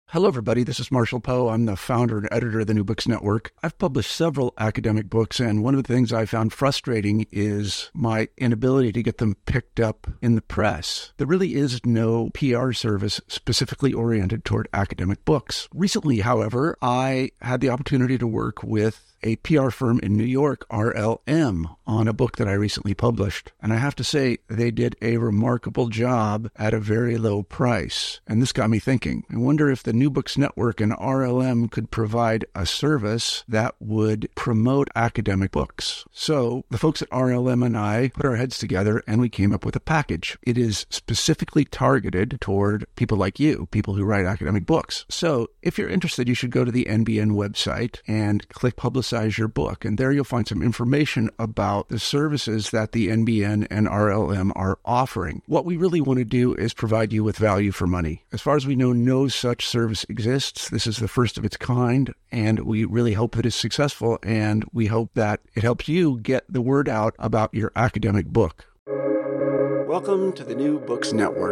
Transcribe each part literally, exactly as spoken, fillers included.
Hello, everybody. This is Marshall Poe. I'm the founder and editor of the New Books Network. I've published several academic books, and one of the things I found frustrating is my inability to get them picked up in the press. There really is no P R service specifically oriented toward academic books. Recently, however, I had the opportunity to work with a P R firm in New York, R L M, on a book that I recently published. And I have to say, they did a remarkable job at a very low price. And this got me thinking. I wonder if the New Books Network and R L M could provide a service that would promote academic books. So the folks at R L M and I put our heads together and we came up with a package. It is specifically targeted toward people like you, people who write academic books. So if you're interested, you should go to the N B N website and click Publicize your book. And there you'll find some information about the services that the N B N and R L M are offering. What we really want to do is provide you with value for money. As far as we know, no such service exists. This is the first of its kind, and we really hope that it's successful, and we hope that it helps you get the word out about your academic book. Welcome to the New Books Network.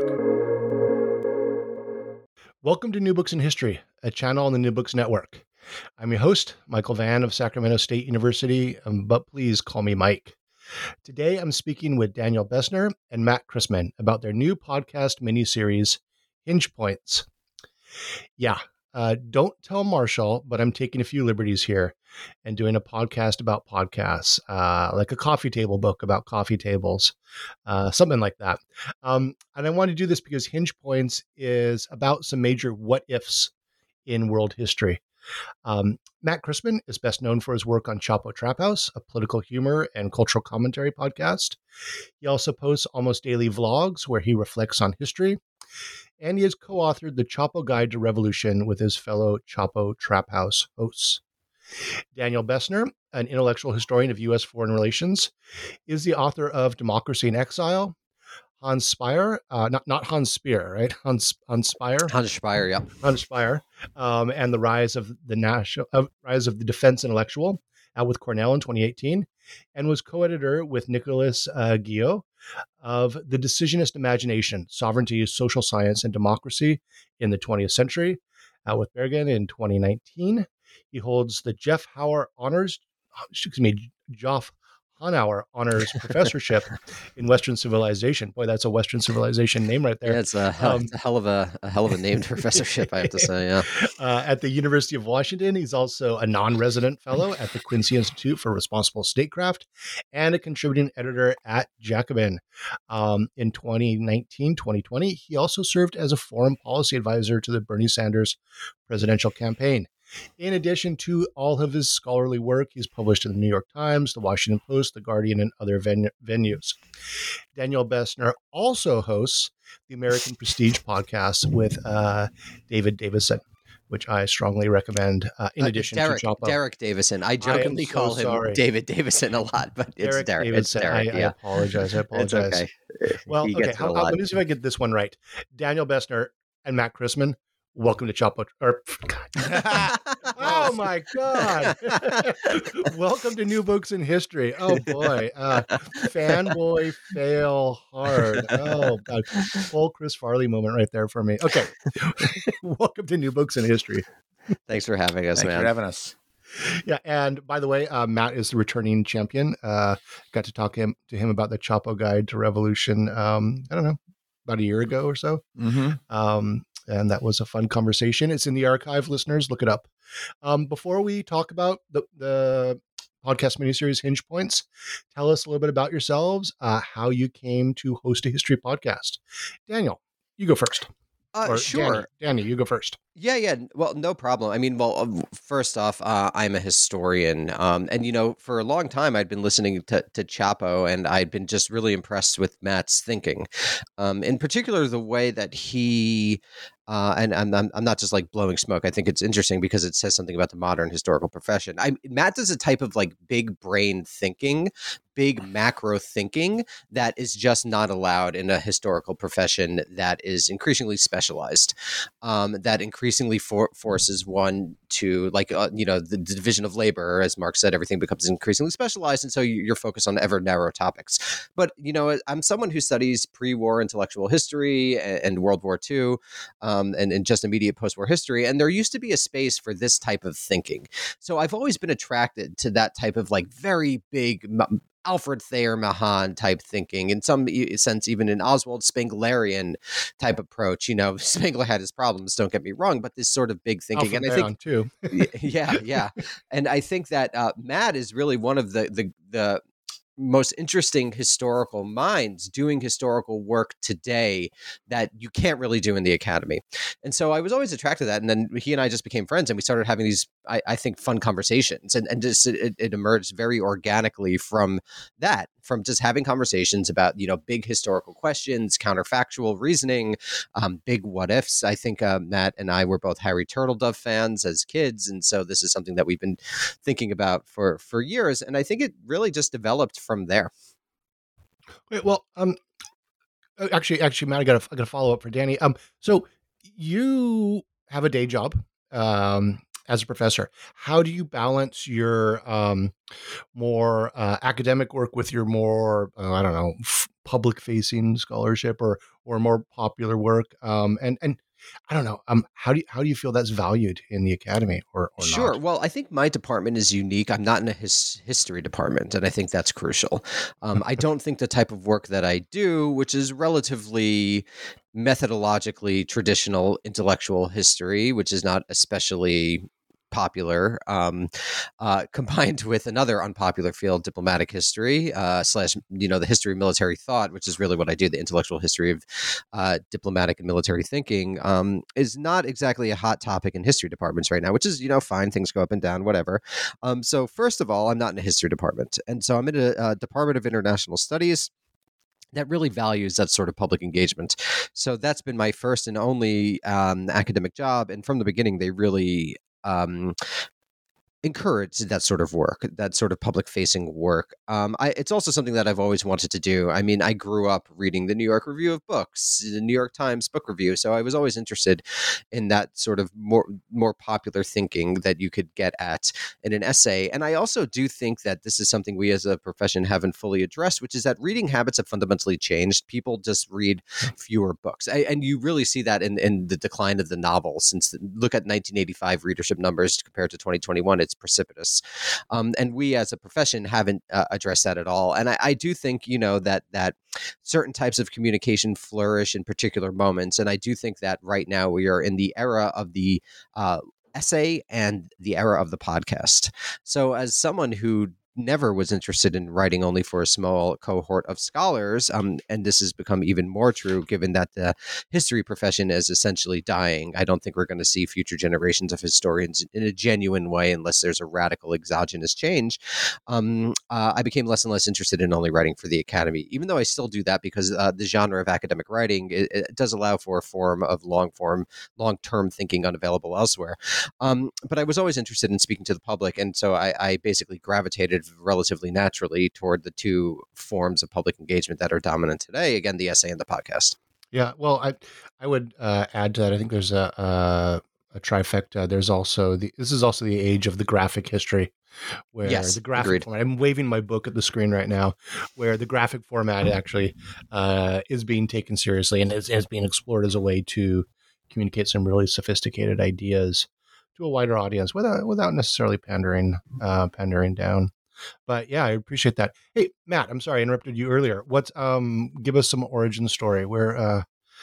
Welcome to New Books in History, a channel on the New Books Network. I'm your host, Michael Vann of Sacramento State University, um, but please call me Mike. Today, I'm speaking with Daniel Bessner and Matt Christman about their new podcast miniseries, Hinge Points. Yeah, uh, don't tell Marshall, but I'm taking a few liberties here and doing a podcast about podcasts, uh, like a coffee table book about coffee tables, uh, something like that. Um, and I want to do this because Hinge Points is about some major what-ifs in world history. Um, Matt Christman is best known for his work on Chapo Trap House, a political humor and cultural commentary podcast. He also posts almost daily vlogs where he reflects on history. And he has co-authored the Chapo Guide to Revolution with his fellow Chapo Trap House hosts. Daniel Bessner, an intellectual historian of U S foreign relations, is the author of Democracy in Exile, Hans Speyer, uh, not not Hans Speer, right? Hans Hans Speyer, Hans Speyer, yeah, Hans Speyer, um, and the rise of the national uh, rise of the defense intellectual, out with Cornell in twenty eighteen, and was co-editor with Nicolas uh, Guillot of The Decisionist Imagination: Sovereignty, Social Science, and Democracy in the twentieth Century, out with Bergen in twenty nineteen. He holds the Jeff Hauer Honors, excuse me, Geoff Hanauer Honors Professorship in Western Civilization. Boy, that's a Western Civilization name right there. Yeah, it's a hell, um, it's a hell of a, a hell of a named professorship, I have to say. Yeah. Uh, at the University of Washington, he's also a non-resident fellow at the Quincy Institute for Responsible Statecraft and a contributing editor at Jacobin. Um, in twenty nineteen, twenty twenty, he also served as a foreign policy advisor to the Bernie Sanders presidential campaign. In addition to all of his scholarly work, he's published in the New York Times, the Washington Post, the Guardian, and other ven- venues. Daniel Bessner also hosts the American Prestige podcast with uh, David Davison, which I strongly recommend, uh, in addition uh, Derek, to Chapo. Derek Davison. I jokingly I call so him sorry. David Davison a lot, but it's Derek Derek. Davison. It's Derek, I, yeah. I apologize. I apologize. It's okay. Well, He okay. gets it How, a how, lot. let me see if I get this one right. Daniel Bessner and Matt Christman, welcome to Chapo. Or, oh my God! Welcome to New Books in History. Oh boy, uh, fanboy fail hard. Oh God, full Chris Farley moment right there for me. Okay, welcome to New Books in History. Thanks for having us, Thanks man. for having us. Yeah, and by the way, uh, Matt is the returning champion. Uh, got to talk him to him about the Chapo Guide to Revolution. Um, I don't know, about a year ago or so. Mm-hmm. Um, and that was a fun conversation. It's in the archive, listeners. Look it up. Um, before we talk about the, the podcast miniseries Hinge Points, tell us a little bit about yourselves, uh, how you came to host a history podcast. Daniel, you go first. Uh, Or sure. Danny, Danny, you go first. Yeah, yeah. Well, no problem. I mean, well, uh, first off, uh, I'm a historian. Um, and, you know, for a long time, I'd been listening to, to Chapo, and I'd been just really impressed with Matt's thinking. Um, in particular, the way that he, uh, and I'm, I'm, I'm not just like blowing smoke. I think it's interesting because it says something about the modern historical profession. I, Matt does a type of like big brain thinking, big macro thinking that is just not allowed in a historical profession that is increasingly specialized, um, that increasingly for, forces one to like, uh, you know, the, the division of labor, as Marx said, everything becomes increasingly specialized. And so you, you're focused on ever narrower topics. But, you know, I'm someone who studies pre-war intellectual history and, and World War Two um, and, and just immediate post-war history. And there used to be a space for this type of thinking. So I've always been attracted to that type of like very big Alfred Thayer Mahan type thinking, in some sense, even an Oswald Spenglerian type approach. You know, Spengler had his problems, don't get me wrong, but this sort of big thinking. Alfred and I think, too. yeah, yeah. And I think that uh, Matt is really one of the, the, the, most interesting historical minds doing historical work today that you can't really do in the academy. And so I was always attracted to that. And then he and I just became friends and we started having these, I, I think, fun conversations. And, and just it, it emerged very organically from that, from just having conversations about, you know, big historical questions, counterfactual reasoning, um, big what ifs. I think uh, Matt and I were both Harry Turtledove fans as kids. And so this is something that we've been thinking about for, for years. And I think it really just developed from there. Wait, well, um, actually, actually, Matt, I got I got a follow up for Danny. Um, so you have a day job, um, as a professor. How do you balance your um, more uh, academic work with your more, uh, I don't know, f- public facing scholarship or or more popular work? Um, and and I don't know. Um, how do you, how do you feel that's valued in the academy or, or sure. not? Well, I think my department is unique. I'm not in a his, history department, and I think that's crucial. Um, I don't think the type of work that I do, which is relatively methodologically traditional intellectual history, which is not especially popular, um, uh, combined with another unpopular field, diplomatic history, uh, slash, you know, the history of military thought, which is really what I do, the intellectual history of uh, diplomatic and military thinking, um, is not exactly a hot topic in history departments right now, which is, you know, fine, things go up and down, whatever. Um, so first of all, I'm not in a history department. And so I'm in a, a Department of International Studies that really values that sort of public engagement. So that's been my first and only um, academic job. And from the beginning, they really Um, encourage that sort of work, that sort of public-facing work. Um, I, it's also something that I've always wanted to do. I mean, I grew up reading the New York Review of Books, the New York Times Book Review, so I was always interested in that sort of more more popular thinking that you could get at in an essay. And I also do think that this is something we as a profession haven't fully addressed, which is that reading habits have fundamentally changed. People just read fewer books. I, and you really see that in, in the decline of the novel. Since the, look at nineteen eighty-five readership numbers compared to twenty twenty-one, it's precipitous. Um, and we as a profession haven't uh, addressed that at all. And I, I do think, you know, that that certain types of communication flourish in particular moments. And I do think that right now we are in the era of the uh, essay and the era of the podcast. So as someone who never was interested in writing only for a small cohort of scholars. Um, and this has become even more true given that the history profession is essentially dying. I don't think we're going to see future generations of historians in a genuine way unless there's a radical exogenous change. Um, uh, I became less and less interested in only writing for the academy, even though I still do that because uh, the genre of academic writing, it, it does allow for a form of long form, long-term thinking unavailable elsewhere. Um, but I was always interested in speaking to the public. And so I, I basically gravitated relatively naturally toward the two forms of public engagement that are dominant today. Again, the essay and the podcast. Yeah, well, I I would uh, add to that. I think there's a, a a trifecta. There's also the this is also the age of the graphic history, where yes, the graphic agreed. format. I'm waving my book at the screen right now, where the graphic format actually uh, is being taken seriously and is, is being explored as a way to communicate some really sophisticated ideas to a wider audience without without necessarily pandering uh, pandering down. But yeah, I appreciate that. Hey, Matt, I'm sorry I interrupted you earlier. What's um? Give us some origin story. Where uh,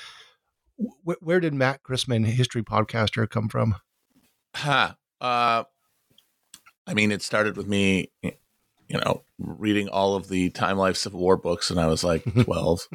wh- where did Matt Chrisman, history podcaster, come from? Huh. Uh, I mean, it started with me, you know, reading all of the Time Life Civil War books, and I was like twelve.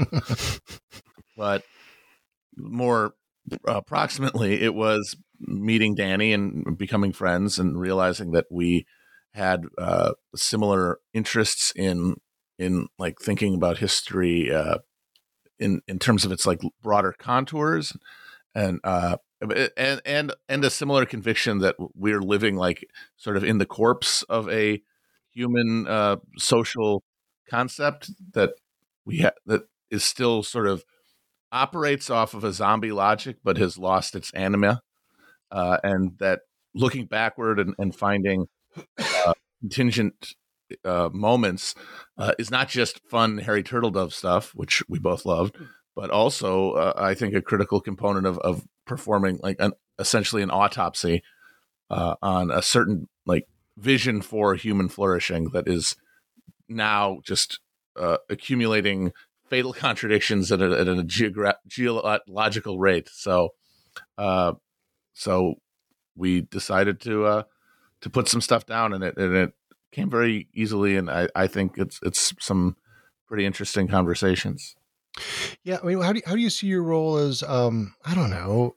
But more approximately, it was meeting Danny and becoming friends and realizing that we had uh, similar interests in in like thinking about history uh, in in terms of its like broader contours, and uh, and and and a similar conviction that we're living like sort of in the corpse of a human uh, social concept that we ha- that is still sort of operates off of a zombie logic, but has lost its anima, uh, and that looking backward and, and finding uh, contingent uh, moments uh, is not just fun Harry Turtledove stuff, which we both loved, but also uh, I think a critical component of, of performing like an essentially an autopsy uh, on a certain like vision for human flourishing that is now just uh, accumulating fatal contradictions at a, at a geogra- geological rate. So, uh, so we decided to uh, to put some stuff down, and it and it came very easily. And I, I think it's it's some pretty interesting conversations. Yeah, I mean, how do you, how do you see your role as um, I don't know,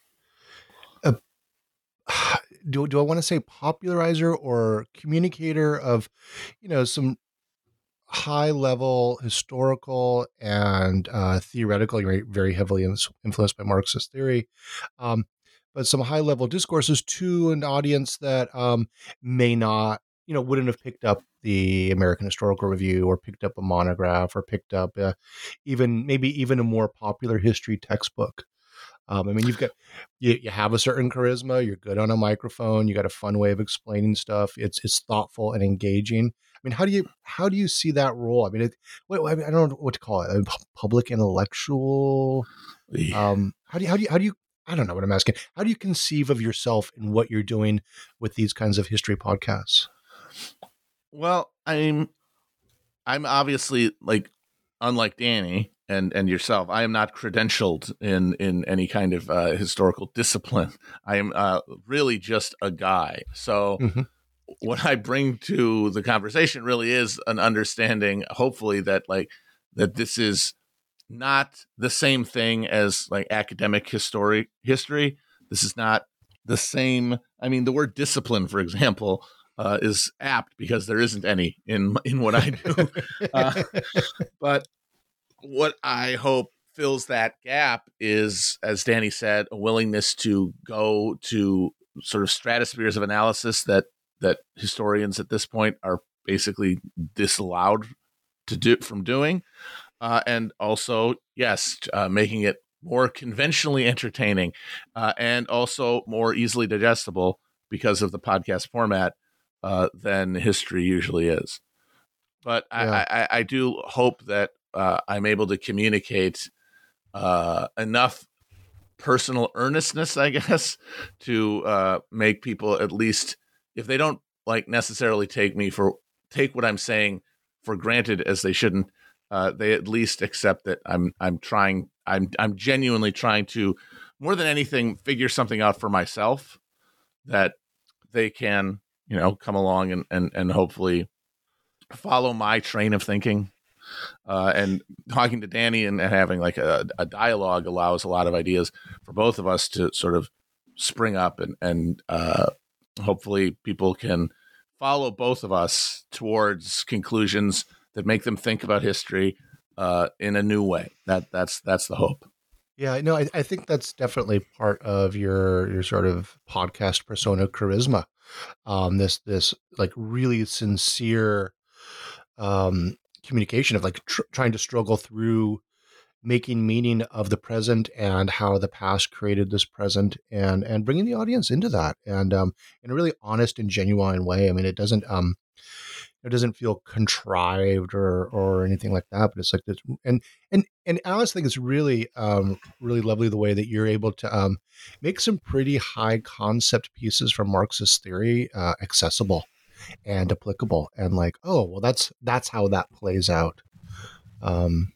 a, do do I want to say popularizer or communicator of, you know, some high level historical and uh, theoretical, you're very heavily influenced by Marxist theory, um, but some high level discourses to an audience that um, may not, you know, wouldn't have picked up the American Historical Review or picked up a monograph or picked up uh, even maybe even a more popular history textbook. Um, I mean, you've got, you, you have a certain charisma, you're good on a microphone, you got a fun way of explaining stuff. It's, it's thoughtful and engaging. I mean, how do you, how do you see that role? I mean, it, wait, I, mean, I don't know what to call it. I mean, public intellectual. Um, how do you, how do you, how do you, I don't know what I'm asking. How do you conceive of yourself and what you're doing with these kinds of history podcasts? Well, I'm, I'm obviously like, unlike Danny and, and yourself, I am not credentialed in, in any kind of uh, historical discipline. I am uh, really just a guy. So mm-hmm. what I bring to the conversation really is an understanding, hopefully, that like that this is not the same thing as like academic history. History. This is not the same. I mean, the word discipline, for example, uh, is apt because there isn't any in in what I do. uh, but what I hope fills that gap is, as Danny said, a willingness to go to sort of stratospheres of analysis that that historians at this point are basically disallowed to do from doing, uh, and also, yes, uh, making it more conventionally entertaining uh, and also more easily digestible because of the podcast format uh, than history usually is. But yeah. I, I, I do hope that uh, I'm able to communicate uh, enough personal earnestness, I guess, to uh, make people, at least if they don't like necessarily take me for take what I'm saying for granted, as they shouldn't, uh, they at least accept that I'm I'm trying I'm I'm genuinely trying to, more than anything, figure something out for myself that they can, you know, come along and and, and hopefully follow my train of thinking. Uh, and talking to Danny and having like a, a dialogue allows a lot of ideas for both of us to sort of spring up, and, and uh, hopefully people can follow both of us towards conclusions that make them think about history uh, in a new way. That that's that's the hope. Yeah, no, I, I think that's definitely part of your your sort of podcast persona charisma. Um, this this like really sincere um, communication of like tr- trying to struggle through making meaning of the present and how the past created this present, and and bringing the audience into that, and um, in a really honest and genuine way. I mean, it doesn't um, it doesn't feel contrived or or anything like that, but it's like this. And and and I always think it's really um, really lovely the way that you're able to um, make some pretty high concept pieces from Marxist theory uh, accessible and applicable, and like, oh, well, that's that's how that plays out. Um,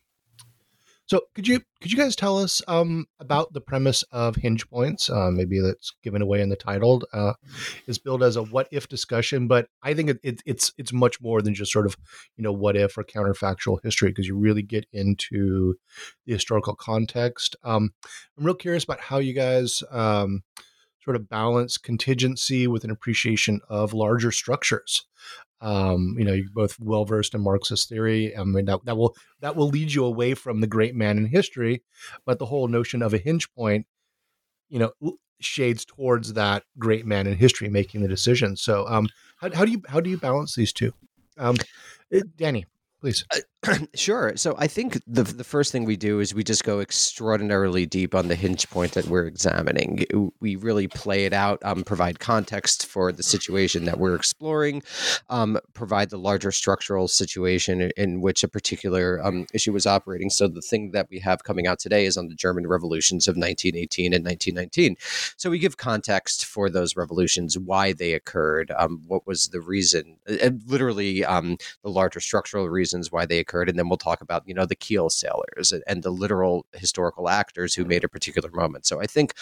so could you could you guys tell us um, about the premise of Hinge Points? Uh, maybe that's given away in the title. Uh, is billed as a what if discussion, but I think it, it, it's it's much more than just sort of, you know, what if or counterfactual history, because you really get into the historical context. Um, I'm real curious about how you guys um, sort of balance contingency with an appreciation of larger structures. Um, you know, you're both well versed in Marxist theory. I mean, that, that will that will lead you away from the great man in history, but the whole notion of a hinge point, you know, shades towards that great man in history making the decision. So, um, how, how do you how do you balance these two? Um, Danny, please. Uh, Sure. So I think the the first thing we do is we just go extraordinarily deep on the hinge point that we're examining. We really play it out, um, provide context for the situation that we're exploring, um, provide the larger structural situation in, in which a particular um, issue was operating. So the thing that we have coming out today is on the German revolutions of nineteen eighteen and nineteen nineteen. So we give context for those revolutions, why they occurred, um, what was the reason, uh, literally um, the larger structural reasons why they occurred. And then we'll talk about, you know, the Kiel sailors and, and the literal historical actors who made a particular moment. So I think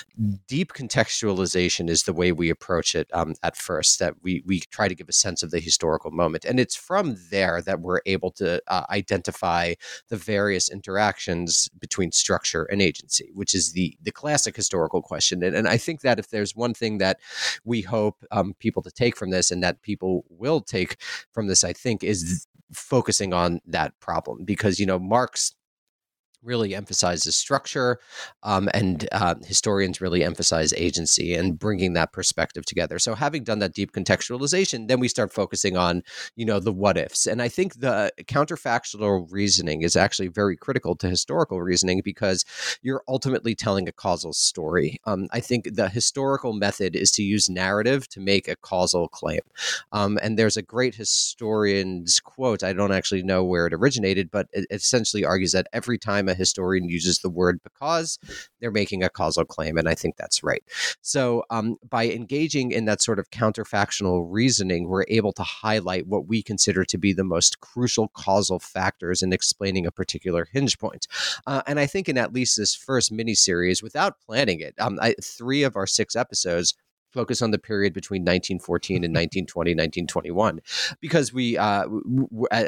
deep contextualization is the way we approach it um, at first, that we we try to give a sense of the historical moment. And it's from there that we're able to uh, identify the various interactions between structure and agency, which is the the classic historical question. And, and I think that if there's one thing that we hope um, people to take from this, and that people will take from this, I think, is focusing on that problem, because, you know, Marx really emphasizes structure, um, and uh, historians really emphasize agency and bringing that perspective together. So having done that deep contextualization, then we start focusing on, you know, the what ifs. And I think the counterfactual reasoning is actually very critical to historical reasoning, because you're ultimately telling a causal story. Um, I think the historical method is to use narrative to make a causal claim. Um, and there's a great historian's quote, I don't actually know where it originated, but it essentially argues that every time a historian uses the word because, they're making a causal claim. And I think that's right. So um, by engaging in that sort of counterfactual reasoning, we're able to highlight what we consider to be the most crucial causal factors in explaining a particular hinge point. Uh, and I think in at least this first miniseries, without planning it, um, I, three of our six episodes focus on the period between nineteen fourteen and nineteen twenty, nineteen twenty-one, because we uh, w-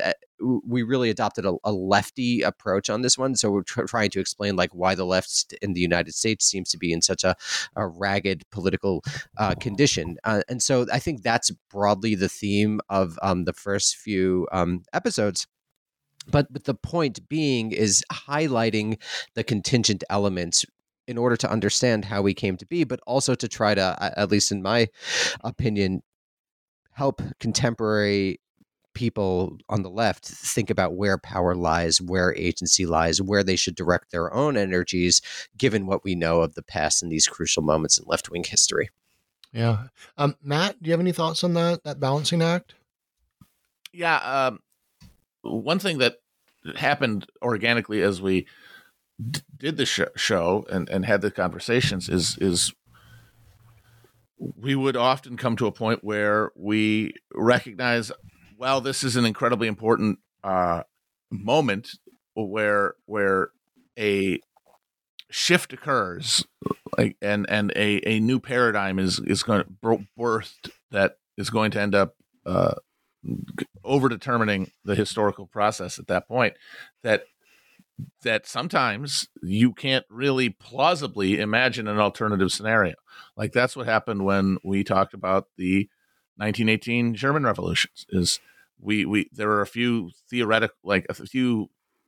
w- we really adopted a, a lefty approach on this one. So we're tr- trying to explain like why the left in the United States seems to be in such a, a ragged political uh, condition. Uh, and so I think that's broadly the theme of um, the first few um, episodes. But, but the point being is highlighting the contingent elements in order to understand how we came to be, but also to try to, at least in my opinion, help contemporary people on the left think about where power lies, where agency lies, where they should direct their own energies, given what we know of the past and these crucial moments in left-wing history. Yeah. Um, Matt, do you have any thoughts on that, that balancing act? Yeah. Um, one thing that happened organically as we d- did the sh- show and, and had the conversations is, is we would often come to a point where we recognize, well, this is an incredibly important uh, moment where, where a shift occurs, like, and, and a, a new paradigm is, is going to birth that is going to end up uh, over determining the historical process at that point, that that sometimes you can't really plausibly imagine an alternative scenario. Like that's what happened when we talked about the nineteen eighteen German revolutions. Is we we there were a few theoretical, like a few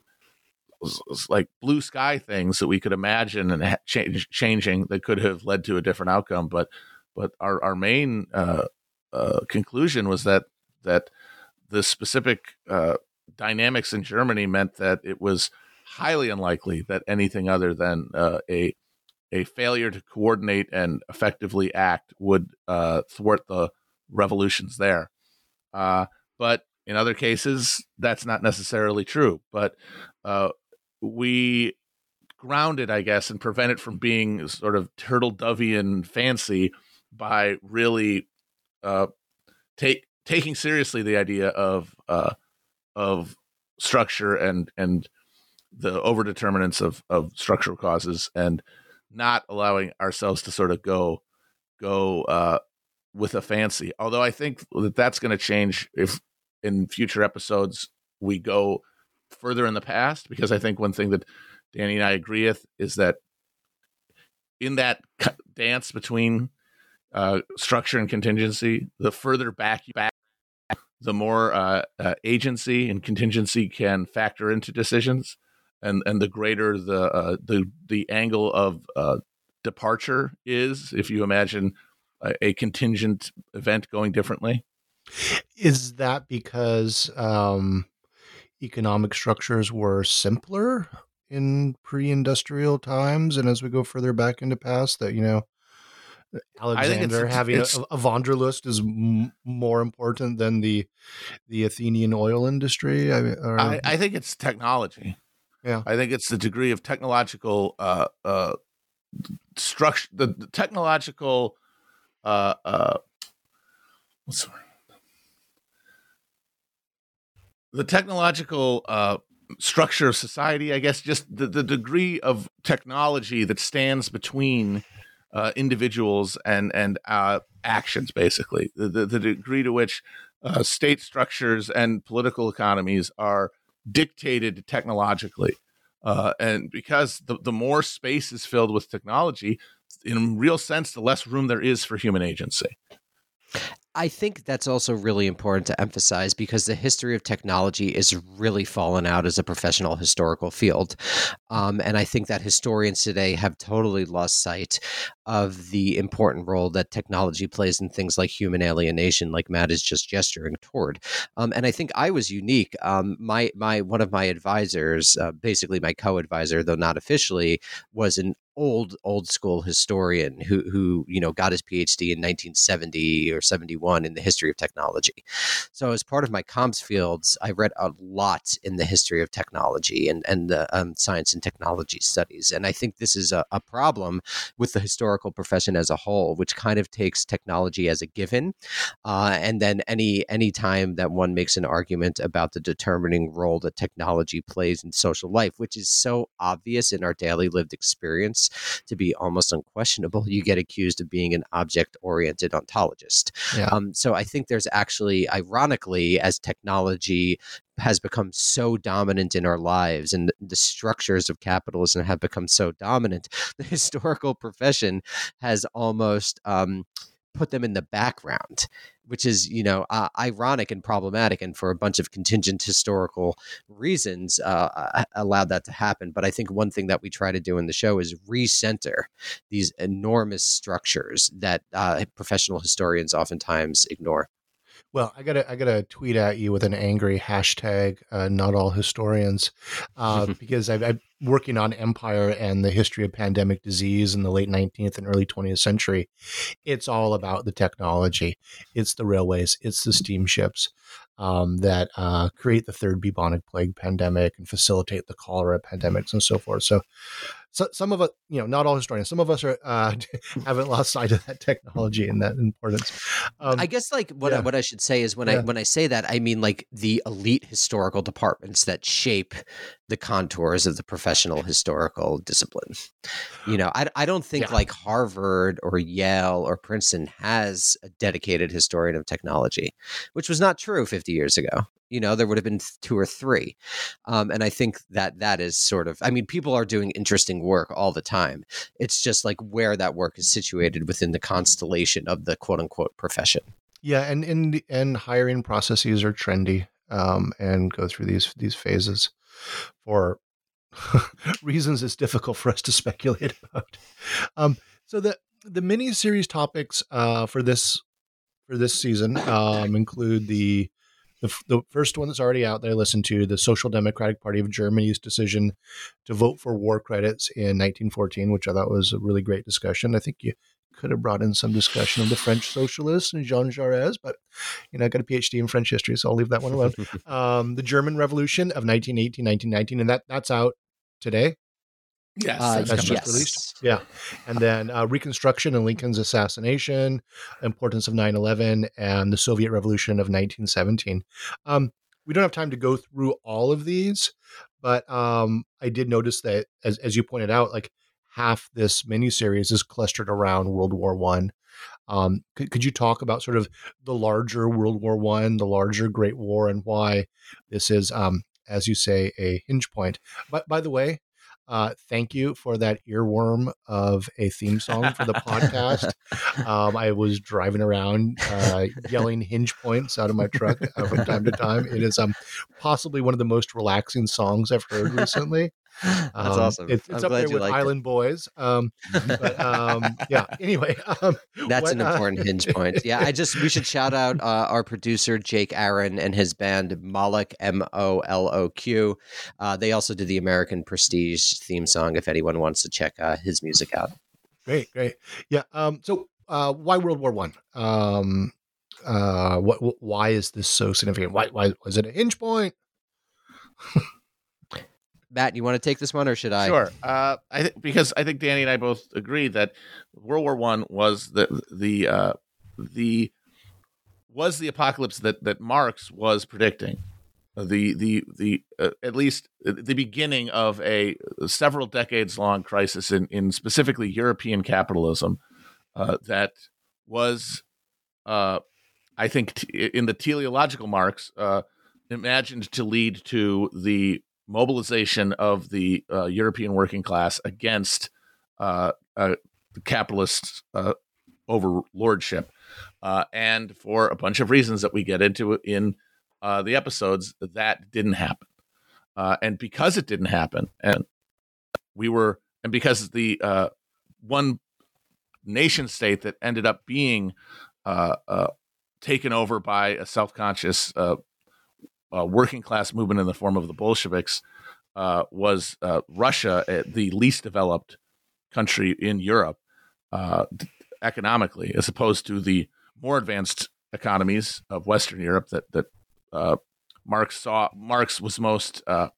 like blue sky things that we could imagine and ha- change, changing that could have led to a different outcome. But but our our main uh, uh, conclusion was that that the specific uh, dynamics in Germany meant that it was highly unlikely that anything other than uh, a a failure to coordinate and effectively act would uh, thwart the revolutions there. Uh, but in other cases, that's not necessarily true. But uh, we grounded, I guess, and prevent it from being sort of turtle-doveyan fancy by really uh, take taking seriously the idea of uh, of structure and and the overdeterminants of of structural causes, and not allowing ourselves to sort of go go uh, with a fancy. Although I think that that's going to change if in future episodes we go further in the past, because I think one thing that Danny and I agree with is that in that dance between uh, structure and contingency, the further back you back, the more uh, uh, agency and contingency can factor into decisions, and and the greater the uh, the the angle of uh, departure is, if you imagine a, a contingent event going differently. Is that because um, economic structures were simpler in pre-industrial times, and as we go further back into past, that you know, Alexander it's, having it's, a, a Wanderlust is m- more important than the the Athenian oil industry. I, or, I, I think it's technology. Yeah, I think it's the degree of technological uh, uh, structure, the, the technological. Uh, uh, what's the word? The technological uh, structure of society, I guess, just the, the degree of technology that stands between uh, individuals and and uh, actions, basically, the, the, the degree to which uh, state structures and political economies are dictated technologically. Uh, and because the, the more space is filled with technology, in a real sense, the less room there is for human agency. I think that's also really important to emphasize because the history of technology is really fallen out as a professional historical field. Um, and I think that historians today have totally lost sight of the important role that technology plays in things like human alienation, like Matt is just gesturing toward. Um, and I think I was unique. Um, my my one of my advisors, uh, basically my co-advisor, though not officially, was an old old school historian who who you know got his PhD in nineteen seventy or seventy-one in the history of technology. So as part of my comms fields, I read a lot in the history of technology and and the um, science and technology studies. And I think this is a, a problem with the historical profession as a whole, which kind of takes technology as a given, uh, and then any any time that one makes an argument about the determining role that technology plays in social life, which is so obvious in our daily lived experience to be almost unquestionable, you get accused of being an object-oriented ontologist. Yeah. Um, so I think there's actually, ironically, as technology has become so dominant in our lives and the structures of capitalism have become so dominant, the historical profession has almost um, put them in the background, which is, you know, uh, ironic and problematic, and for a bunch of contingent historical reasons uh, allowed that to happen. But I think one thing that we try to do in the show is recenter these enormous structures that uh, professional historians oftentimes ignore. Well, I gotta I gotta tweet at you with an angry hashtag. Uh, not all historians, uh, because I've, I'm working on empire and the history of pandemic disease in the late nineteenth and early twentieth century. It's all about the technology. It's the railways. It's the steamships um, that uh, create the third bubonic plague pandemic and facilitate the cholera pandemics and so forth. So. So some of us, you know, not all historians, some of us are uh, haven't lost sight of that technology and that importance. Um, I guess like what yeah. I, what I should say is when Yeah. I when I say that, I mean like the elite historical departments that shape the contours of the professional historical discipline. You know, I, I don't think Yeah. like Harvard or Yale or Princeton has a dedicated historian of technology, which was not true fifty years ago. You know, there would have been two or three. Um, and I think that that is sort of, I mean, people are doing interesting work all the time. It's just like where that work is situated within the constellation of the quote unquote profession. Yeah, and and and hiring processes are trendy um, and go through these these phases for reasons it's difficult for us to speculate about. Um, so the the mini series topics uh, for this for this season um, include the, the the first one that's already out there. Listen to the Social Democratic Party of Germany's decision to vote for war credits in nineteen fourteen, which I thought was a really great discussion. I think you could have brought in some discussion of the French socialists and Jean Jaurès, but you know, I got a PhD in French history, so I'll leave that one alone. um, the German Revolution of nineteen eighteen, nineteen nineteen, and that that's out today. Yes, Uh, That's just yes. released. Yeah. And then uh, Reconstruction and Lincoln's assassination, importance of nine eleven, and the Soviet Revolution of nineteen seventeen. Um, we don't have time to go through all of these, but um, I did notice that, as, as you pointed out, like half this miniseries is clustered around World War One. Um, could, could you talk about sort of the larger World War One, the larger Great War, and why this is, um, as you say, a hinge point? But by the way, Uh, thank you for that earworm of a theme song for the podcast. Um, I was driving around uh, yelling hinge points out of my truck uh, from time to time. It is um, possibly one of the most relaxing songs I've heard recently. That's Um, awesome. It's, it's I'm up glad there you with liked it. Island Boys. Um, but um, yeah, anyway. Um, That's what, an uh, important hinge point. Yeah, I just we should shout out uh, our producer Jake Aaron and his band Moloch, M O L O Q. Uh, they also did the American Prestige theme song. If anyone wants to check uh, his music out. Great, great. Yeah. Um, so uh, why World War One? Um, uh, what, what? Why is this so significant? Why? Why was it a hinge point? Matt, you want to take this one, or should I? Sure. Uh, I th- because I think Danny and I both agree that World War One was the the uh, the was the apocalypse that that Marx was predicting. The the the uh, at least the beginning of a several decades long crisis in in specifically European capitalism uh, that was, uh, I think, t- in the teleological Marx, uh, imagined to lead to the mobilization of the uh, European working class against uh, uh, the capitalist uh, overlordship, uh, and for a bunch of reasons that we get into in uh, the episodes, that didn't happen, uh, and because it didn't happen, and we were, and because the uh, one nation state that ended up being uh, uh, taken over by a self-conscious uh, uh, working class movement in the form of the Bolsheviks uh, was uh, Russia, uh, the least developed country in Europe uh, economically, as opposed to the more advanced economies of Western Europe that that uh, Marx saw. Marx was most uh,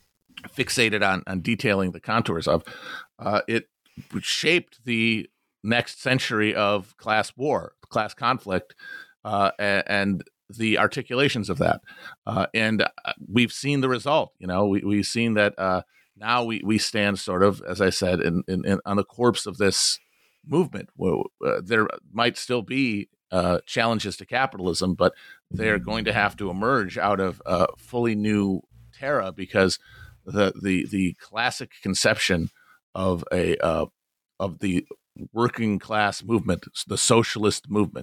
fixated on on detailing the contours of. Uh, it shaped the next century of class war, class conflict, uh, and, and the articulations of that. Uh, and we've seen the result. You know, we, we've seen that uh, now we, we stand sort of, as I said, in, in, in on the corpse of this movement. Well, uh, there might still be uh, challenges to capitalism, but they're going to have to emerge out of a fully new terra, because the the the classic conception of a uh, of the working class movement, the socialist movement,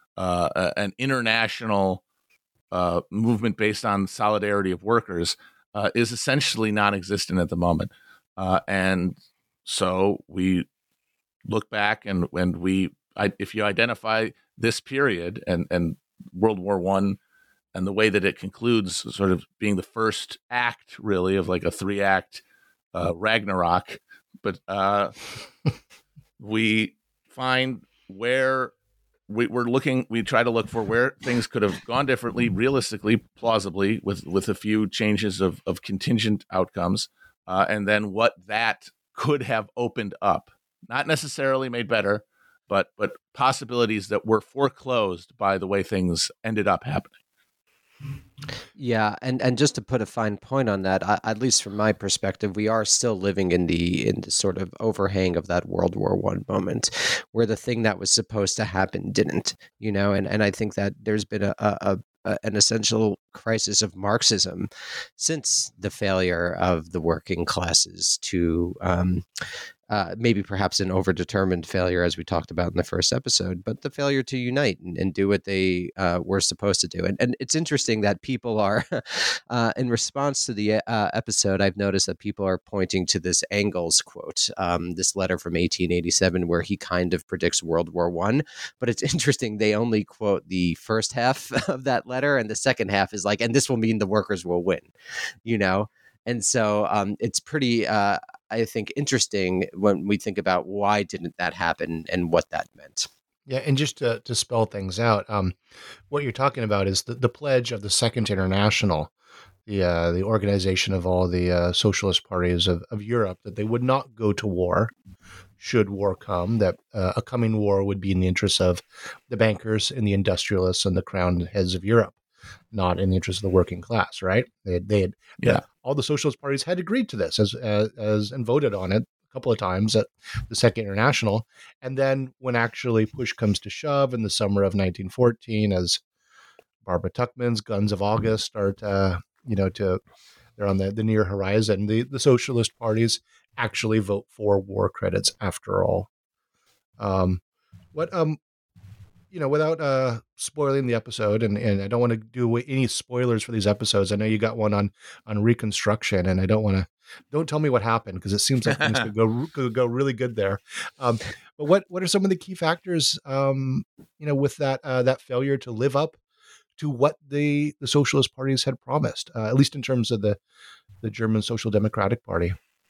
uh, an international uh, movement based on solidarity of workers, uh, is essentially non-existent at the moment. Uh, and so we look back and, and we, I, if you identify this period and, and World War One and the way that it concludes, sort of being the first act really of like a three act uh, Ragnarok, but uh, we find where we, we're looking, we try to look for where things could have gone differently, realistically, plausibly, with, with a few changes of, of contingent outcomes, uh, and then what that could have opened up. Not necessarily made better, but but possibilities that were foreclosed by the way things ended up happening. Yeah, and, and just to put a fine point on that, I, at least from my perspective, we are still living in the in the sort of overhang of that World War One moment, where the thing that was supposed to happen didn't. You know, and, and I think that there's been a, a, a an essential crisis of Marxism since the failure of the working classes to. Um, Uh, maybe perhaps an overdetermined failure, as we talked about in the first episode, but the failure to unite and, and do what they uh, were supposed to do. And, and it's interesting that people are, uh, in response to the uh, episode, I've noticed that people are pointing to this Engels quote, um, this letter from eighteen eighty-seven, where he kind of predicts World War One. But it's interesting, they only quote the first half of that letter, and the second half is like, and this will mean the workers will win, you know? And so um, it's pretty, uh, I think, interesting when we think about why didn't that happen and what that meant. Yeah, and just to, to spell things out, um, what you're talking about is the, the pledge of the Second International, the uh, the organization of all the uh, socialist parties of, of Europe, that they would not go to war should war come, that uh, a coming war would be in the interests of the bankers and the industrialists and the crowned heads of Europe, not in the interest of the working class, right? They had, they had, Yeah. all the socialist parties had agreed to this as, as, as and voted on it a couple of times at the Second International. And then when actually push comes to shove in the summer of nineteen fourteen, as Barbara Tuchman's Guns of August start, uh, you know, to, they're on the, the near horizon, the, the socialist parties actually vote for war credits after all. Um, what, um, you know, without uh, spoiling the episode, and, and I don't want to do any spoilers for these episodes. I know you got one on on Reconstruction, and I don't want to. Don't tell me what happened because it seems like things could go could go really good there. Um, but what what are some of the key factors, um, you know, with that uh, that failure to live up to what the the socialist parties had promised, uh, at least in terms of the the German Social Democratic Party?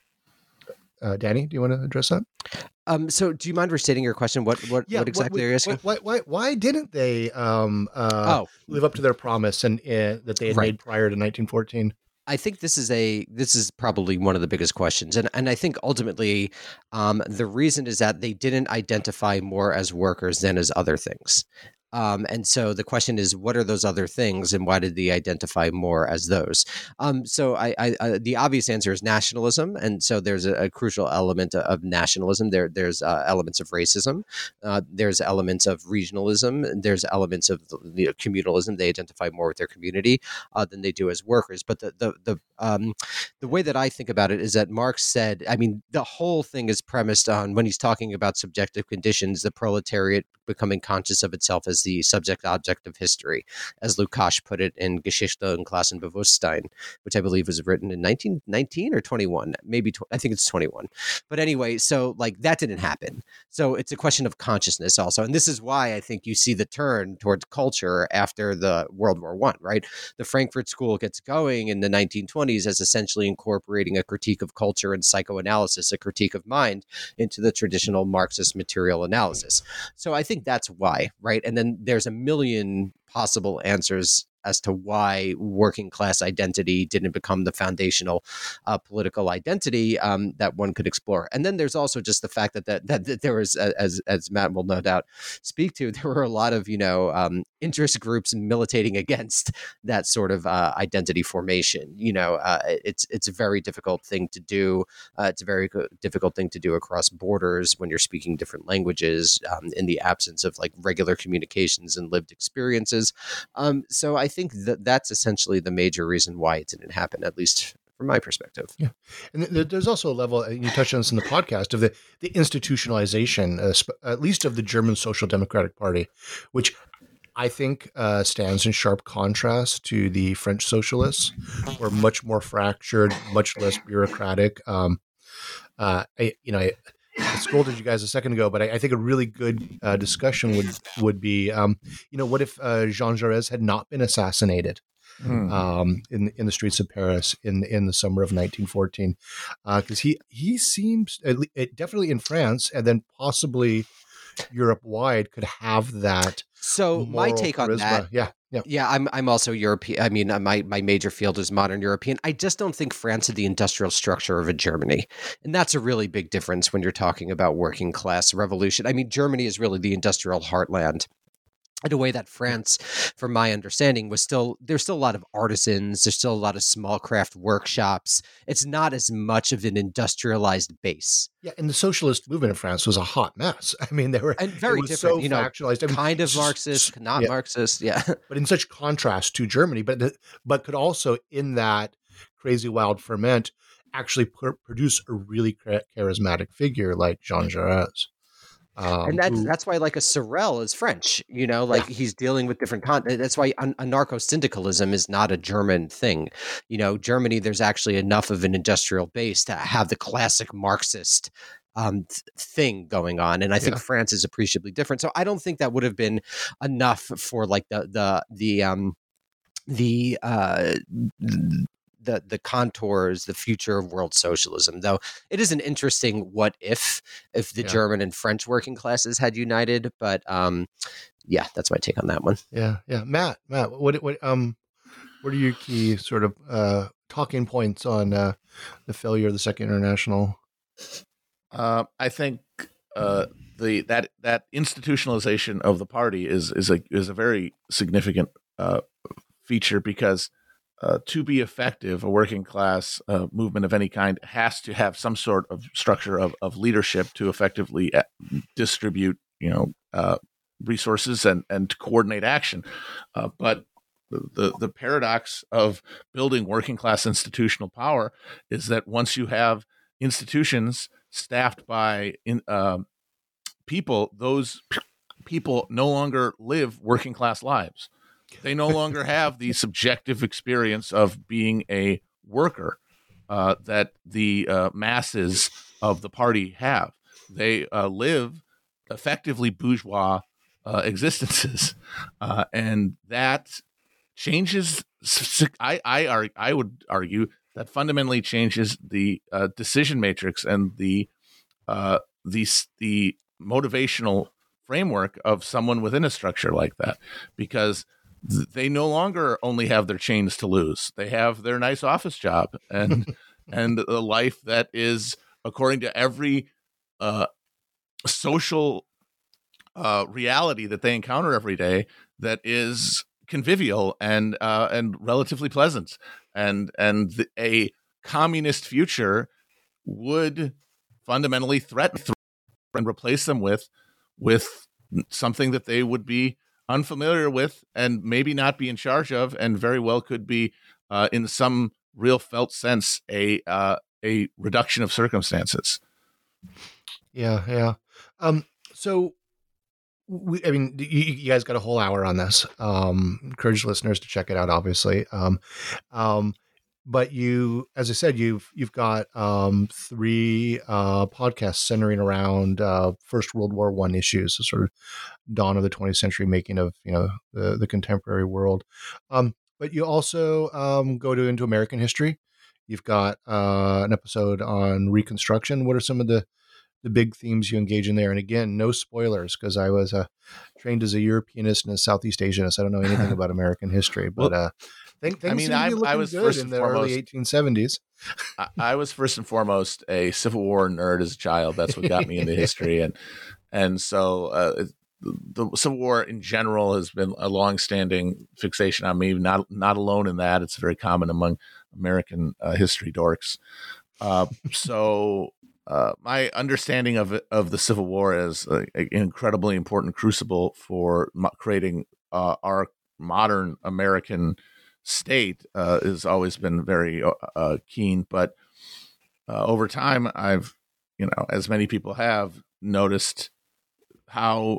Uh, Danny, do you want to address that? Um, so do you mind restating your question? What what, Yeah, what exactly what, are you asking? Why, why, why didn't they um, uh, Oh, live up to their promise and uh, that they had right. made prior to nineteen fourteen? I think this is a this is probably one of the biggest questions, and and I think ultimately um, the reason is that they didn't identify more as workers than as other things. Um, and so the question is, what are those other things, and why did they identify more as those? Um, so I, I, I, the obvious answer is nationalism, and so there's a, a crucial element of nationalism. There, there's uh, elements of racism. Uh, there's elements of regionalism. And there's elements of you know, communalism. They identify more with their community uh, than they do as workers. But the the the um, the way that I think about it is that Marx said, I mean, the whole thing is premised on when he's talking about subjective conditions, the proletariat becoming conscious of itself as the subject-object of history, as Lukács put it in Geschichte und Klassenbewusstsein, which I believe was written in nineteen nineteen or twenty-one, maybe tw- I think it's twenty-one. But anyway, so like that didn't happen. So it's a question of consciousness also, and this is why I think you see the turn towards culture after the World War One, right? The Frankfurt School gets going in the nineteen twenties as essentially incorporating a critique of culture and psychoanalysis, a critique of mind, into the traditional Marxist material analysis. So I think that's why, right? And then there's a million possible answers as to why working class identity didn't become the foundational uh, political identity um, that one could explore. And then there's also just the fact that that, that, that there was, as as Matt will no doubt speak to, there were a lot of you know um, interest groups militating against that sort of uh, identity formation. You know, uh, it's it's a very difficult thing to do. Uh, it's a very difficult thing to do across borders when you're speaking different languages um, in the absence of like regular communications and lived experiences. Um, so I think that that's essentially the major reason why it didn't happen, at least from my perspective. Yeah. And there's also a level, you touched on this in the podcast, of the, the institutionalization, uh, at least of the German Social Democratic Party, which I think uh, stands in sharp contrast to the French socialists, who are much more fractured, much less bureaucratic. Um, uh, I, you know, I, I scolded you guys a second ago, but I, I think a really good uh, discussion would would be, um, you know, what if uh, Jean Jaurès had not been assassinated hmm. um, in in the streets of Paris in in the summer of nineteen fourteen? Because uh, he he seems it, definitely in France, and then possibly Europe wide, could have that. So my take on charisma. that, yeah. Yeah. yeah, I'm I'm also European. I mean, my my major field is modern European. I just don't think France had the industrial structure of a Germany, and that's a really big difference when you're talking about working class revolution. I mean, Germany is really the industrial heartland. In a way that France, from my understanding, was still, there's still a lot of artisans, there's still a lot of small craft workshops. It's not as much of an industrialized base. Yeah, and the socialist movement in France was a hot mess. I mean, they were and very different, so you know, factualized. I mean, kind of Marxist, not yeah. Marxist, yeah. But in such contrast to Germany, but the, but could also, in that crazy wild ferment, actually pr- produce a really charismatic figure like Jean Jaurès. Um, and that's who, that's why like a Sorel is French, you know, like yeah. he's dealing with different content. That's why an- anarcho-syndicalism is not a German thing. You know, Germany, there's actually enough of an industrial base to have the classic Marxist um, th- thing going on. And I think yeah. France is appreciably different. So I don't think that would have been enough for like the, the, the, um, the, uh, the the contours, the future of world socialism, though it is an interesting what if, if the yeah. German and French working classes had united. But um, yeah, that's my take on that one. Yeah. Yeah. Matt, Matt, what, what, um, what are your key sort of uh, talking points on uh, the failure of the Second International? Uh, I think uh, the, that, that institutionalization of the party is, is a, is a very significant uh, feature because Uh, to be effective, a working class uh, movement of any kind has to have some sort of structure of, of leadership to effectively uh, distribute, you know, uh, resources and, and to coordinate action. Uh, but the the paradox of building working class institutional power is that once you have institutions staffed by in, uh, people, those people no longer live working class lives. They no longer have the subjective experience of being a worker uh, that the uh, masses of the party have. They uh, live effectively bourgeois uh, existences, uh, and that changes. I I, argue, I would argue that fundamentally changes the uh, decision matrix and the uh, the the motivational framework of someone within a structure like that, because they no longer only have their chains to lose. They have their nice office job and and a life that is, according to every uh, social uh, reality that they encounter every day, that is convivial and uh, and relatively pleasant. And and the, a communist future would fundamentally threaten and replace them with with something that they would be unfamiliar with and maybe not be in charge of, and very well could be uh, in some real felt sense a uh, a reduction of circumstances. Yeah, yeah. Um, so, we, I mean, you, you guys got a whole hour on this. Um, encourage listeners to check it out, obviously. Um, um, but you, as I said, you've you've got um, three uh, podcasts centering around uh, First World War One issues, the sort of dawn of the twentieth century, making of you know the, the contemporary world. Um, but you also um, go to into American history. You've got uh, an episode on Reconstruction. What are some of the the big themes you engage in there? And again, no spoilers, because I was uh, trained as a Europeanist and a Southeast Asianist. I don't know anything about American history, but uh, things, things I mean, seem to I, be looking I was good first in and the foremost, early eighteen seventies. I, I was first and foremost a Civil War nerd as a child. That's what got me into history, and and so uh, the Civil War in general has been a longstanding fixation on me. Not not alone in that; it's very common among American uh, history dorks. Uh, so. Uh, my understanding of it, of the Civil War is an incredibly important crucible for mo- creating uh, our modern American state uh, has always been very uh, keen. But uh, over time, I've, you know, as many people have, noticed how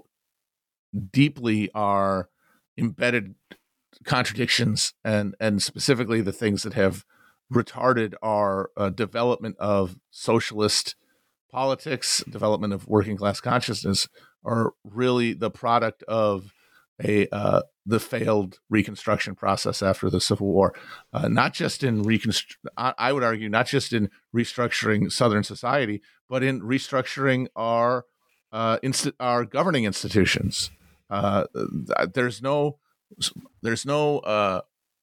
deeply our embedded contradictions and and specifically the things that have retarded our uh, development of socialist politics, development of working class consciousness, are really the product of a uh, the failed Reconstruction process after the Civil War. Uh, not just in reconstru- I, I would argue, not just in restructuring Southern society, but in restructuring our uh, inst- our governing institutions. Uh, there's no there's no uh,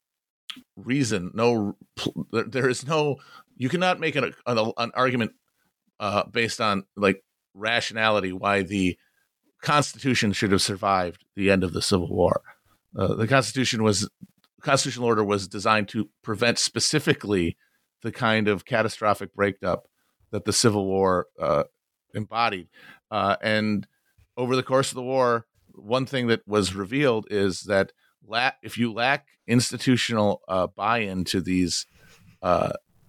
reason, no, there is no, you cannot make an, an, an argument uh, based on like rationality why the Constitution should have survived the end of the Civil War. Uh, the Constitution was, constitutional order was designed to prevent specifically the kind of catastrophic breakup that the Civil War uh, embodied. Uh, and over the course of the war, one thing that was revealed is that La- if you lack institutional uh, buy-in to these uh,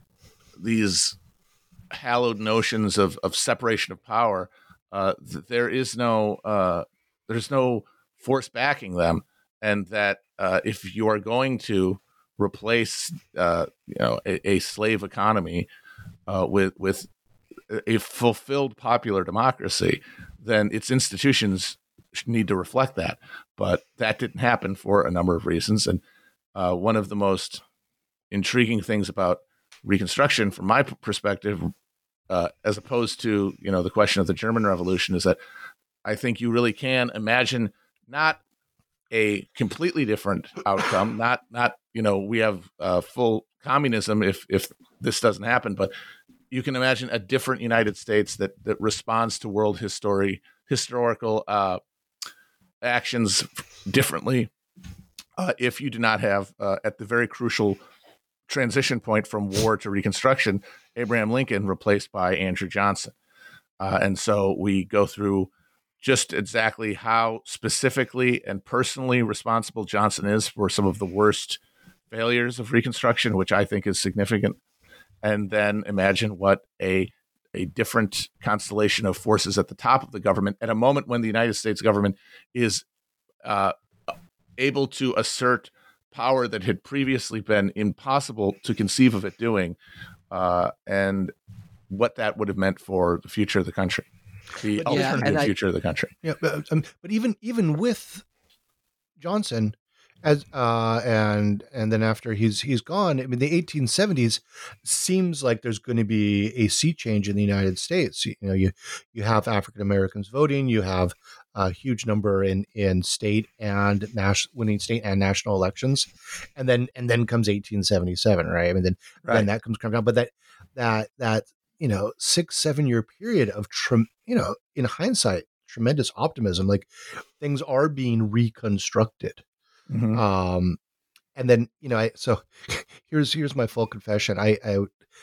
these hallowed notions of, of separation of power, uh, th- there is no uh, there's no force backing them, and that uh, if you are going to replace uh, you know a, a slave economy uh, with with a fulfilled popular democracy, then its institutions need to reflect that. But that didn't happen for a number of reasons. And uh, one of the most intriguing things about Reconstruction, from my perspective, uh, as opposed to, you know, the question of the German Revolution, is that I think you really can imagine not a completely different outcome, not, not, you know, we have uh, full communism if, if this doesn't happen, but you can imagine a different United States that, that responds to world history, historical uh, actions differently uh, if you do not have, uh, at the very crucial transition point from war to Reconstruction, Abraham Lincoln replaced by Andrew Johnson. Uh, and so we go through just exactly how specifically and personally responsible Johnson is for some of the worst failures of Reconstruction, which I think is significant. And then imagine what a a different constellation of forces at the top of the government at a moment when the United States government is uh, able to assert power that had previously been impossible to conceive of it doing, uh, and what that would have meant for the future of the country, the But yeah, alternative and I- future of the country. Yeah, but, um, but even even with Johnson, as uh, and and then after he's he's gone, I mean, the eighteen seventies seems like there's going to be a sea change in the United States. You, you know, you you have African Americans voting, you have a huge number in in state and national winning state and national elections, and then and then comes eighteen seventy-seven, right? I mean, then Right. then that comes coming down, but that that that you know six seven year period of trem- you know in hindsight tremendous optimism, like things are being reconstructed. Mhm. Um, and then you know, I so here's here's my full confession. I I,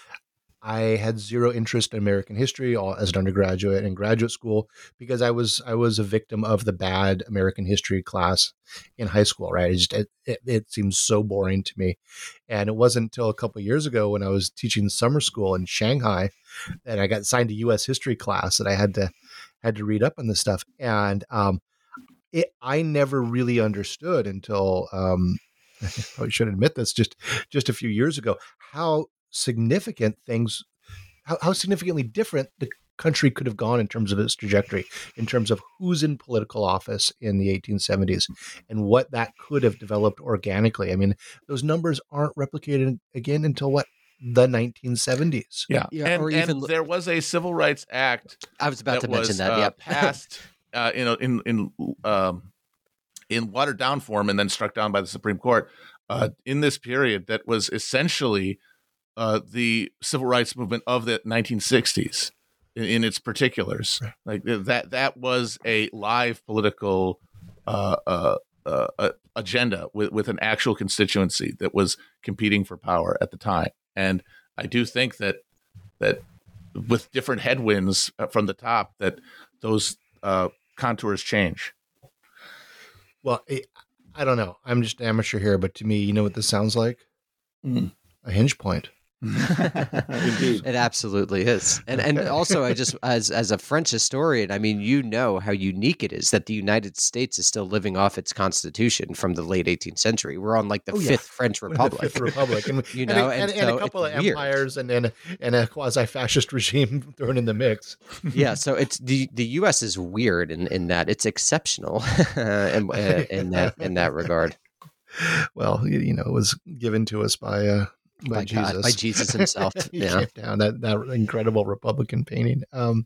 I had zero interest in American history all, as an undergraduate and graduate school because I was I was a victim of the bad American history class in high school. Right, it just it, it, it seems so boring to me, and it wasn't until a couple of years ago when I was teaching summer school in Shanghai that I got assigned a U S history class that I had to had to read up on this stuff, and um, it I never really understood until um, I probably should admit this just just a few years ago how significant things how, how significantly different the country could have gone in terms of its trajectory, in terms of who's in political office in the eighteen seventies and what that could have developed organically. I mean, those numbers aren't replicated again until what, the nineteen seventies. Yeah, Yeah, and, or and even- there was a Civil Rights Act I was about that to was mention that. uh, Yeah, passed uh, in a- in in um, in watered down form and then struck down by the Supreme Court uh, in this period that was essentially uh, the civil rights movement of the nineteen sixties in, in its particulars. Like that that was a live political uh, uh, uh, uh, agenda with with an actual constituency that was competing for power at the time. And I do think that that with different headwinds from the top, that those uh, contours change. Well, it, I don't know. I'm just amateur here, but to me, you know what this sounds like? Mm. A hinge point. Indeed. It absolutely is. And and also I just as as a French historian, I mean, you know how unique it is that the United States is still living off its constitution from the late eighteenth century. We're on like the Oh, yeah. fifth French The Republic. Fifth Republic, and You and know, a, and, and and so a couple of it's weird. empires, and then and a quasi-fascist regime thrown in the mix. Yeah, so it's the the U S is weird in, in that it's exceptional in, in that in that regard. Well, you, you know, it was given to us by uh, by, By Jesus, God, by Jesus himself. He Yeah. came down that that incredible Republican painting. Um,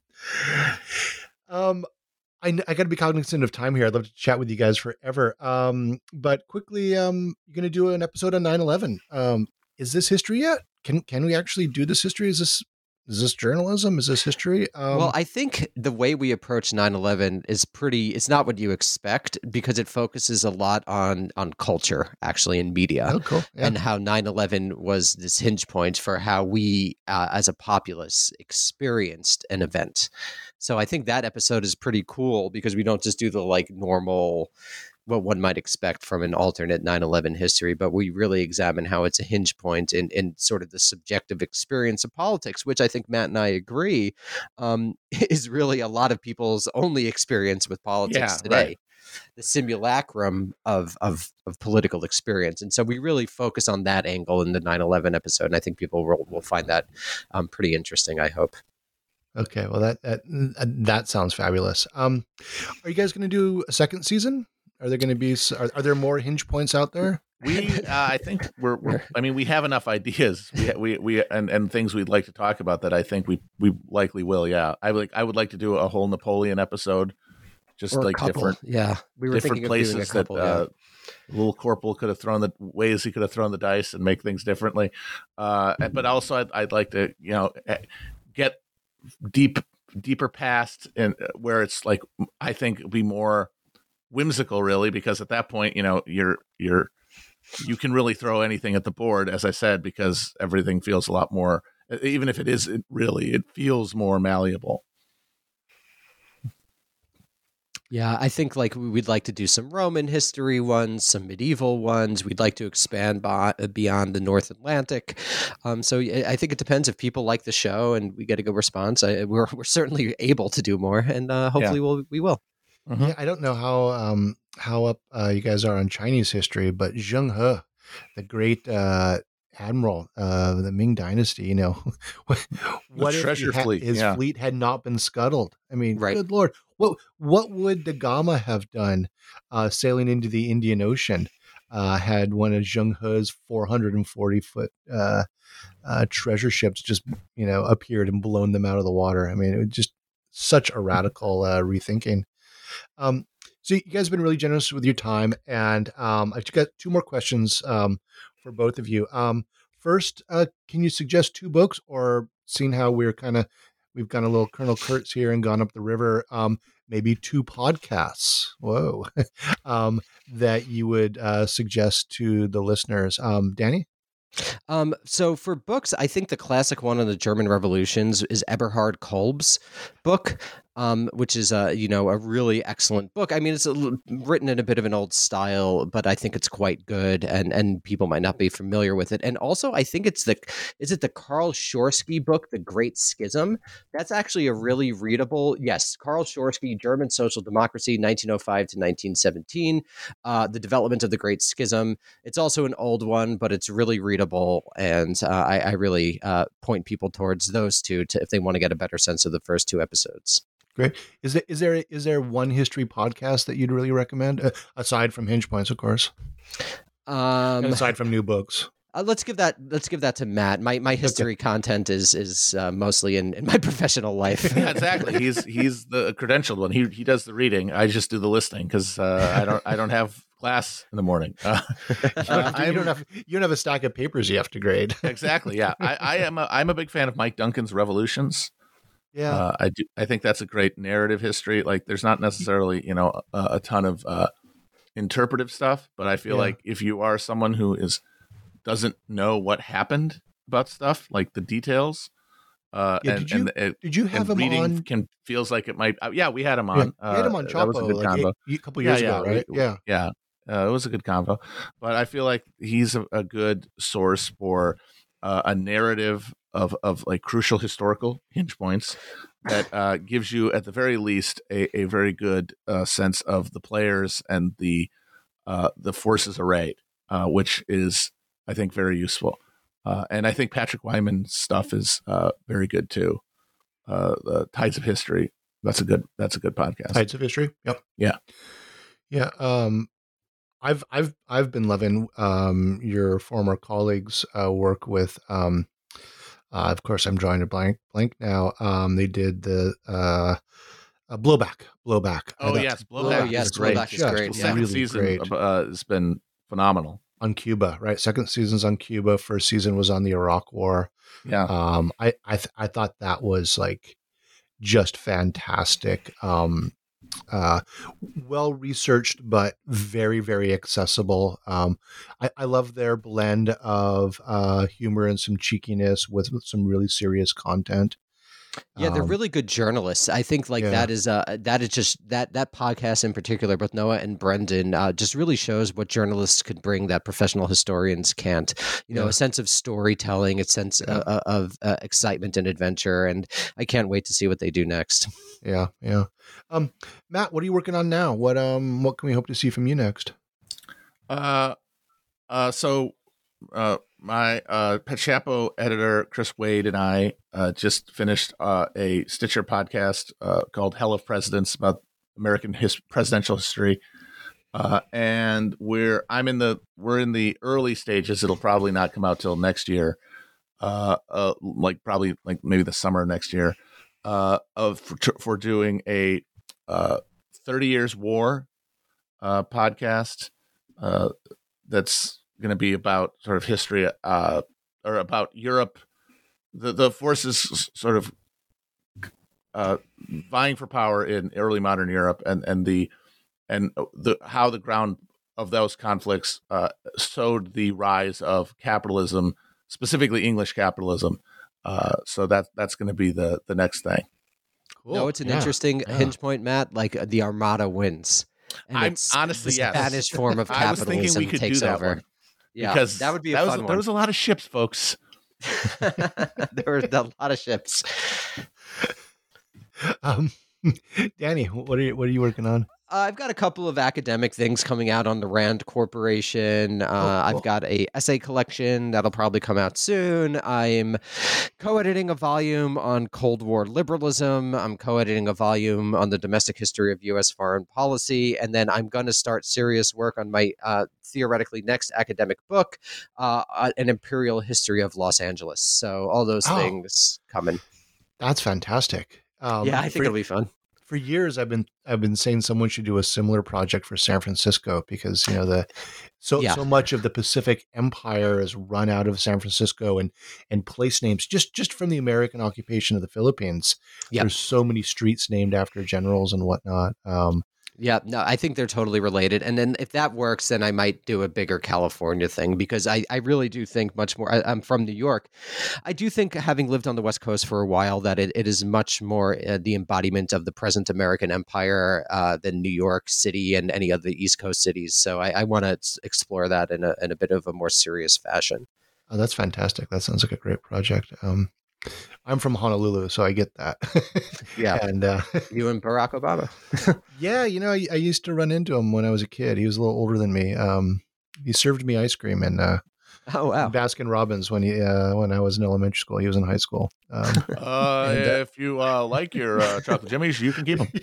um, I, I got to be cognizant of time here. I'd love to chat with you guys forever. Um, but quickly, um, you're going to do an episode on nine eleven. Um, is this history yet? Can can we actually do this history? Is this is this journalism? Is this history? Um, Well, I think the way we approach nine eleven is pretty, it's not what you expect because it focuses a lot on on culture, actually, in media. oh, cool. Yeah. And how nine eleven was this hinge point for how we, uh, as a populace, experienced an event. So I think that episode is pretty cool because we don't just do the like normal, what one might expect from an alternate nine eleven history, but we really examine how it's a hinge point in, in sort of the subjective experience of politics, which I think Matt and I agree um, is really a lot of people's only experience with politics Yeah, today. right. The simulacrum of, of of political experience. And so we really focus on that angle in the nine eleven episode. And I think people will, will find that um, pretty interesting, I hope. Okay, well that that that sounds fabulous. Um, are you guys going to do a second season? Are there going to be? Are, are there more hinge points out there? We, uh, I think we're, we're. I mean, we have enough ideas. We, we, we, and, and things we'd like to talk about that I think we, we likely will. Yeah, I would like. I would like to do a whole Napoleon episode, just Or a like couple. different, Yeah. We were different thinking of doing a places couple, that yeah. uh, little corporal could have thrown the ways he could have thrown the dice and make things differently. Uh, and- but also, I'd, I'd like to, you know, eh, get deep, deeper past and uh, where it's like I think be more whimsical, really, because at that point, you know, you're you're you can really throw anything at the board, as I said, because everything feels a lot more, even if it isn't really, it feels more malleable. Yeah, I think like we- we'd like to do some Roman history ones, some medieval ones. We'd like to expand bo- beyond the North Atlantic. Um, so I I think it depends if people like the show and we get a good response. I, we're we're certainly able to do more, and uh, hopefully we'll we will. Mm-hmm. Yeah, I don't know how um, how up uh, you guys are on Chinese history, but Zheng He, the great uh, admiral of the Ming Dynasty, you know, what, what if treasure he ha- fleet, his yeah. fleet had not been scuttled? I mean, Right. good Lord, what what would Da Gama have done uh, sailing into the Indian Ocean uh, had one of Zheng He's four hundred forty foot uh, uh, treasure ships just you know appeared and blown them out of the water? I mean, it was just such a radical uh, rethinking. Um, so you guys have been really generous with your time, and um, I've got two more questions um, for both of you. Um, first, uh, can you suggest two books, or seeing how we're kind of we've gone a little Colonel Kurtz here and gone up the river, um, maybe two podcasts? Whoa, um, that you would uh, suggest to the listeners, um, Danny? Um, so for books, I think the classic one on the German revolutions is Eberhard Kolb's book, um, which is a you know a really excellent book. I mean, it's a, l- written in a bit of an old style, but I think it's quite good, and and people might not be familiar with it. And also, I think it's the is it the Karl Schorsky book, The Great Schism? That's actually a really readable. Yes, Karl Schorsky, German Social Democracy, nineteen oh five to nineteen seventeen, uh, the development of the Great Schism. It's also an old one, but it's really readable, and uh, I, I really uh, point people towards those two to, if they want to get a better sense of the first two episodes. Great. Is there is there is there one history podcast that you'd really recommend uh, aside from Hinge Points, of course, Um, and aside from new books? uh, let's give that let's give that to Matt. My my history content is is uh, mostly in, in my professional life. Yeah, exactly. He's he's the credentialed one. He he does the reading. I just do the listening because uh, I don't I don't have class in the morning. Uh, uh, you don't have you don't have a stack of papers you have to grade. exactly. Yeah, I, I am. A, I'm a big fan of Mike Duncan's Revolutions. Yeah, Uh, I do. I think that's a great narrative history. Like, there's not necessarily, you know, a, a ton of uh, interpretive stuff, but I feel Yeah. like if you are someone who is doesn't know what happened about stuff, like the details, uh, Yeah, and did you- and, it, did you and have him reading on? can feels like it might. Uh, yeah, we had him Yeah, on. we had him on Uh, that was a Chapo good like combo. a, a couple years Yeah, ago, yeah, right? we- yeah, Yeah, uh, it was a good combo, but I feel like he's a, a good source for uh, a narrative of of like crucial historical hinge points that uh, gives you, at the very least, a, a very good uh, sense of the players and the uh, the forces arrayed, uh, which is, I think, very useful. Uh, and I think Patrick Wyman's stuff is uh, very good too. Uh, the Tides of History. That's a good. That's a good podcast. Tides of History. Yep. Yeah. Yeah. Um, I've I've I've been loving um your former colleagues' uh, work with um. Uh, of course, I'm drawing a blank blank now. Um, they did the uh, uh blowback, blowback. Oh, That's- yes, Blowback Oh, yes, is great. Blowback is Just great, The yeah. second really season great. uh, has been phenomenal. On Cuba, right? Second season's on Cuba. First season was on the Iraq War. Yeah. Um, I I th- I thought that was like just fantastic. Um, uh, well researched, but very very accessible. Um, I, I love their blend of uh, humor and some cheekiness with, with some really serious content. Yeah, they're Um, really good journalists. I think like yeah. that is uh that is just that that podcast in particular, both Noah and Brendan, uh, just really shows what journalists could bring that professional historians can't. You know, Yeah. a sense of storytelling, a sense Yeah. uh, of uh, excitement and adventure, and I can't wait to see what they do next. Yeah, yeah. Um, Matt, what are you working on now? What um, what can we hope to see from you next? Uh, uh, so uh, my uh, Pet Chapo editor, Chris Wade, and I uh, just finished uh, a Stitcher podcast uh, called Hell of Presidents about American his- presidential history. Uh, and we're I'm in the we're in the early stages. It'll probably not come out till next year. Uh, uh like probably like maybe the summer of next year. Uh, of for, for doing a uh thirty years war uh podcast uh that's going to be about sort of history uh or about Europe, the the forces sort of uh vying for power in early modern Europe, and and the and the how the ground of those conflicts uh sowed the rise of capitalism, specifically English capitalism. Uh so that that's going to be the the next thing. Cool. No, it's an Yeah. interesting Yeah. hinge point, Matt. Like uh, the Armada wins. And I'm it's honestly, the yes. Spanish form of I was capitalism thinking we could takes do that over. one. Yeah, Because that would be a that was, fun There one. was a lot of ships, folks. There were a lot of ships. Um, Danny, what are you, what are you working on? Uh, I've got a couple of academic things coming out on the Rand Corporation. Uh, Oh, cool. I've got a essay collection that'll probably come out soon. I'm co-editing a volume on Cold War liberalism. I'm co-editing a volume on the domestic history of U S foreign policy. And then I'm going to start serious work on my uh, theoretically next academic book, uh, an imperial history of Los Angeles. So all those Oh. things coming. That's fantastic. Um, yeah, I think for, it'll be fun. for years I've been I've been saying someone should do a similar project for San Francisco because you know the so Yeah. so much of the Pacific Empire is run out of San Francisco and and place names just just from the American occupation of the Philippines. Yep. There's so many streets named after generals and whatnot. Um, Yeah, no, I think they're totally related. And then if that works, then I might do a bigger California thing because I, I really do think much more. I, I'm from New York. I do think, having lived on the West Coast for a while, that it, it is much more uh, the embodiment of the present American empire uh, than New York City and any of the East Coast cities. So I, I want to explore that in a, in a bit of a more serious fashion. oh, that's fantastic. That sounds like a great project. Um, I'm from Honolulu, so I get that. Yeah. and uh, You and Barack Obama. yeah, you know, I, I used to run into him when I was a kid. He was a little older than me. Um, he served me ice cream and uh, Oh, wow. Baskin Robbins when he uh, when I was in elementary school. He was in high school. Um, Uh, And, uh, if you uh, like your uh, chocolate jimmies, you can keep them.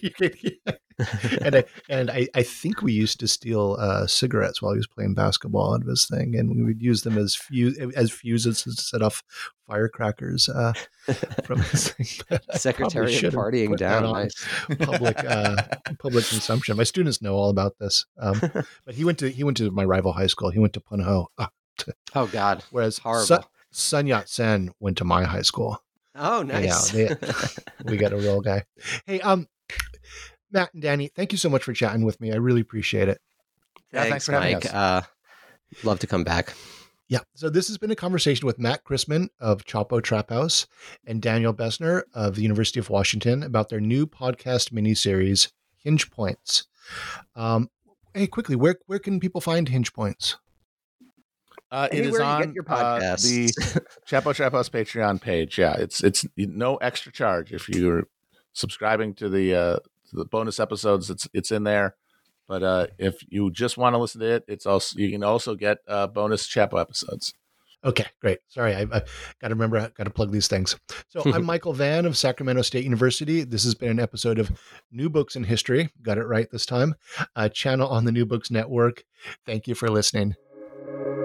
and I and I, I think we used to steal uh, cigarettes while he was playing basketball out of his thing, and we would use them as fuse as fuses to set off firecrackers uh, from his thing. But I Secretary probably of should have Partying put that down. on Nice. public uh, public consumption. My students know all about this. Um, but he went to he went to my rival high school. He went to Punahou, uh, Oh, God. whereas Horrible. Sun, Sun Yat-sen went to my high school. Oh, nice. they- We got a real guy. Hey, um, Matt and Danny, thank you so much for chatting with me. I really appreciate it. Yeah, Thanks, thanks for having Mike. us. Uh, love to come back. Yeah. So this has been a conversation with Matt Chrisman of Chapo Trap House and Daniel Bessner of the University of Washington about their new podcast miniseries, Hinge Points. Um, hey, quickly, where where can people find Hinge Points? Uh, it is Anywhere you on get your uh, podcasts. the Chapo Trap House Patreon page. Yeah, it's it's no extra charge if you're subscribing to the uh, to the bonus episodes. It's it's in there. But uh, if you just want to listen to it, it's also you can also get uh, bonus Chapo episodes. Okay, great. Sorry, I, I got to remember, got to plug these things. So I'm Michael Vann of Sacramento State University. This has been an episode of New Books in History. Got it right this time. A channel on the New Books Network. Thank you for listening.